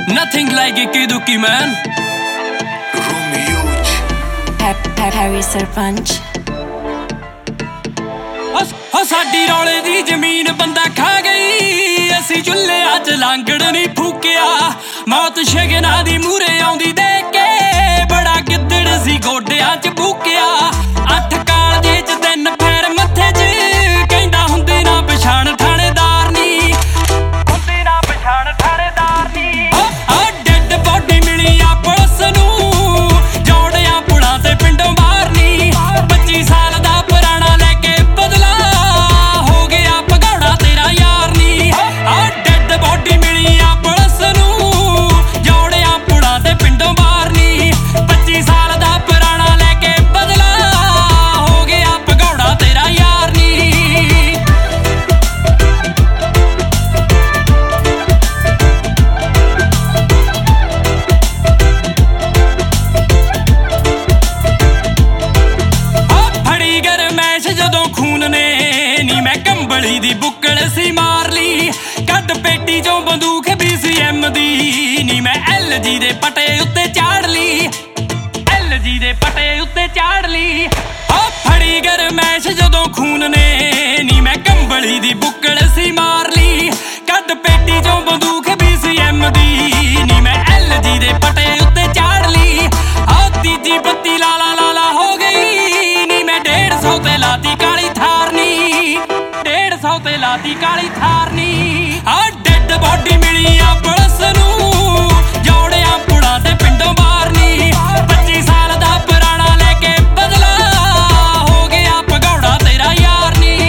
Nothing like Ikki Dukki, man. Harry Sarpanch. ਸਾਡੀ ਰੌਲੇ ਦੀ ਜ਼ਮੀਨ ਬੰਦਾ ਖਾ ਗਈ, ਅਸੀਂ ਚੁੱਲ੍ਹਿਆਂ 'ਚ ਲਾਂਗੜ ਨਹੀਂ ਫੂਕਿਆ। ਮੌਤ ਸ਼ਗਨਾਂ ਦੀ ਮੂਹਰੇ ਆਉਂਦੀ ਦੇਖ ਕੇ ਬੜਾ ਗਿੱਦੜ ਸੀ ਗੋਡਿਆਂ 'ਚ ਭੂਕਿਆ। 8 ਕਾਲਜੇ 'ਚ 3 ਫੇਰ ਮੱਥੇ 'ਚ ਕਹਿੰਦਾ ਹੁੰਦੀ ਨਾ ਪਛਾਣ ਥਾਣੇਦਾਰ ਨੀ, ਹੁੰਦੀ ਨਾ ਪਛਾਣ ਥਾਣੇਦਾਰ ਨੀ। ਡੈਡ ਬੋਡੀ ਮਿਲੀ ਆ ਪੁਲਿਸ ਨੂੰ, ਜੋੜਿਆਂ ਪੁਲਾਂ ਤੇ ਪਿੰਡੋਂ ਬਾਹਰ ਨੀ। 25 ਸਾਲ ਦਾ ਪੁਰਾਣਾ ਲੈ ਕੇ ਬਦਲਾ ਹੋ ਗਿਆ ਭਗੌੜਾ ਤੇਰਾ ਯਾਰ ਨੀ। ਡੈਡ ਬੋਡੀ ਮਿਲੀ ਆ ਪੁਲਿਸ ਨੂੰ, ਜੋੜਿਆਂ ਪੁਲਾਂ ਤੇ ਪਿੰਡੋਂ ਬਾਹਰ ਨੀ। 25 ਸਾਲ ਦਾ ਪੁਰਾਣਾ ਲੈ ਕੇ ਬਦਲਾ ਹੋ ਗਿਆ ਭਗੌੜਾ ਤੇਰਾ ਯਾਰ ਨੀ। ਫੜੀ ਗਰਮੈਸ਼ ਜਦੋਂ ਖੂਨ ਨੇ ਨੀ ਮੈਂ ਕੰਬਲੀ ਦੀ ਬੁੱਕਲ ਸੀ ਮਾਰ ਲਈ। ਕੱਢ ਪੇਟੀ ਚੋਂ ਬੰਦੂਕ BCM ਦੀ ਨੀ ਮੈਂ LG ਦੇ ਪਟੇ ਉੱਤੇ ਚਾੜ ਲਈ, LG ਦੇ ਪਟੇ ਉੱਤੇ ਚਾੜ ਲਈ। ਫੜੀ ਗਰਮੈਸ਼ ਜਦੋਂ ਖੂਨ ਨੇ ਨੀ ਮੈਂ ਕੰਬਲੀ ਦੀ ਬੁੱਕਲ ਸੀ ਮਾਰ ਲਈ। ਕੱਢ ਪੇਟੀ ਚੋਂ ਬੰਦੂਕ BCM ਦੀ ਨੀ ਮੈਂ LG ਦੇ ਪਟੇ ਉੱਤੇ ਚਾੜ ਲਈ। ਤੀਜੀ ਬੱਤੀ ਲਾਲਾ ਲਾਲਾ ਹੋ ਗਈ ਨੀ ਮੈਂ 150 ਤੇ ਲਾਤੀ ਕਾਲੀ ਥਾਰ ਨੀ, 150 ਤੇ ਲਾਤੀ ਕਾਲੀ ਥਾਰ ਨੀ। ਡੈਡ ਬੋਡੀ ਮਿਲੀ ਆ ਪੁਲਿਸ ਨੂੰ, ਜੋੜਿਆਂ ਪੁਲਾਂ ਤੇ ਪਿੰਡੋਂ ਬਾਹਰ ਨੀ। 25 ਸਾਲ ਦਾ ਪੁਰਾਣਾ ਲੈ ਕੇ ਬਦਲਾ ਹੋ ਗਿਆ ਭਗੌੜਾ ਤੇਰਾ ਯਾਰ ਨੀ।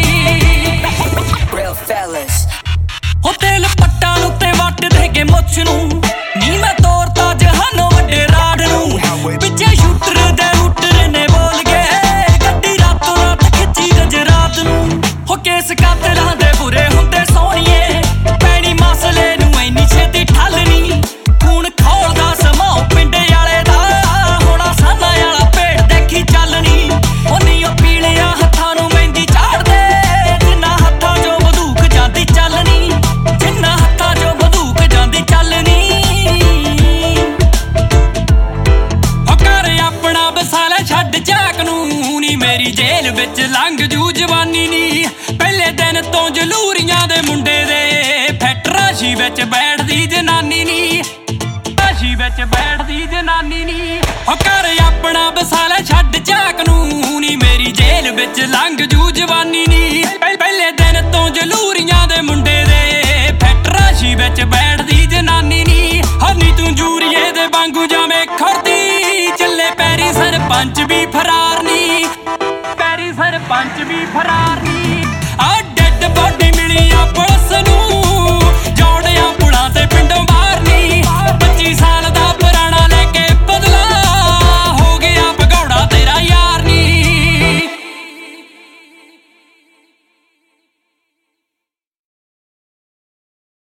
ਹੋ ਤੇਲ ਪੱਟਾਂ ਉੱਤੇ ਵੱਟ ਦੇ ਕੇ ਮੁੱਛ ਨੂੰ ਨੀ ਮੈਂ ਤੋਰਤਾ ਜਹਾਨੋਂ ਵੱਡੇ ਰਾੜ ਨੂੰ। ਪਿੱਛੇ ਸ਼ੂਟਰ ਦੇ ਰੂਟਰ ਨੇ ਬੋਲ ਗਏ, ਗੱਡੀ ਰਾਤੋਂ ਰਾਤ ਖਿੱਚੀ ਗਜਰਾਤ ਨੂੰ। ਹੋ ਕੇਸ ਕਾਤਲਾਂ ਦੇ ਬੁਰੇ ਹੁੰਦੇ ਸੋਹਣੀਏ, ਪੈਣੀ ਮਸਲੇ ਨੂੰ ਇੰਨੀ ਛੇਤੀ ਠੱਲ ਨੀ। ਖੂਨ ਖੋਲਦਾ ਸਮਾਂ ਪਿੰਡੇ ਵਾਲੇ ਦਾ, ਹੋਣਾ ਸਾਨਾ ਵਾਲਾ ਭੇਡ ਦੇਖੀ ਚੱਲਣੀ। ਉਹਨੀ ਉਹ ਪੀਲਿਆਂ ਹੱਥਾਂ ਨੂੰ ਮਹਿੰਦੀ ਚਾੜਦੇ, ਜਿੰਨਾ ਹੱਥਾਂ 'ਚੋਂ ਬੰਦੂਕ ਜਾਂਦੀ ਚੱਲਣੀ, ਜਿੰਨਾ ਹੱਥਾਂ 'ਚੋਂ ਬੰਦੂਕ ਜਾਂਦੀ ਚੱਲਣੀ। ਹੋ ਘਰ ਆਪਣਾ ਵਸਾ ਲੈ ਛੱਡ ਝਾਕ ਨੂੰ ਨੀ, ਮੇਰੀ ਜੇਲ੍ਹ ਵਿੱਚ ਲੰਘ ਜੂ ਜਵਾਨੀ ਨੀ। ਪਹਿਲੇ ਦਿਨ ਤੋਂ ਜਲੂਰੀਆਂ ਦੇ ਮੁੰਡੇ ਦੇ ਫੈਟਰਾਸ਼ੀ ਵਿੱਚ ਬੈਠਦੀ ਜਨਾਨੀ ਨੀ, ਰਾਸ਼ੀ ਵਿੱਚ ਬੈਠਦੀ ਜਨਾਨੀ ਨੀ। ਹੋ ਘਰ ਆਪਣਾ ਵਸਾ ਲੈ ਛੱਡ ਝਾਕ ਨੂੰ ਨੀ, ਮੇਰੀ ਜੇਲ੍ਹ ਵਿੱਚ ਲੰਘ ਜੂ ਜਵਾਨੀ ਨੀ। ਪਹਿਲੇ ਦਿਨ ਤੋਂ ਜਲੂਰੀਆਂ ਦੇ ਮੁੰਡੇ ਦੇ ਫੈਟਰਾਸ਼ੀ ਵਿੱਚ ਬੈਠਦੀ ਜਨਾਨੀ ਨੀ। ਨੀ ਤੂੰ ਜੂਰੀਏ ਦੇ ਵਾਂਗੂ ਜਾਵੇਂ ਖੜਦੀ, ਚੱਲੇ ਪੈਰੀ ਸਰਪੰਚ ਵੀ ਫਰਾਰ ਨੀ, ਪੈਰੀ ਸਰਪੰਚ ਵੀ ਫਰਾਰ ਨੀ।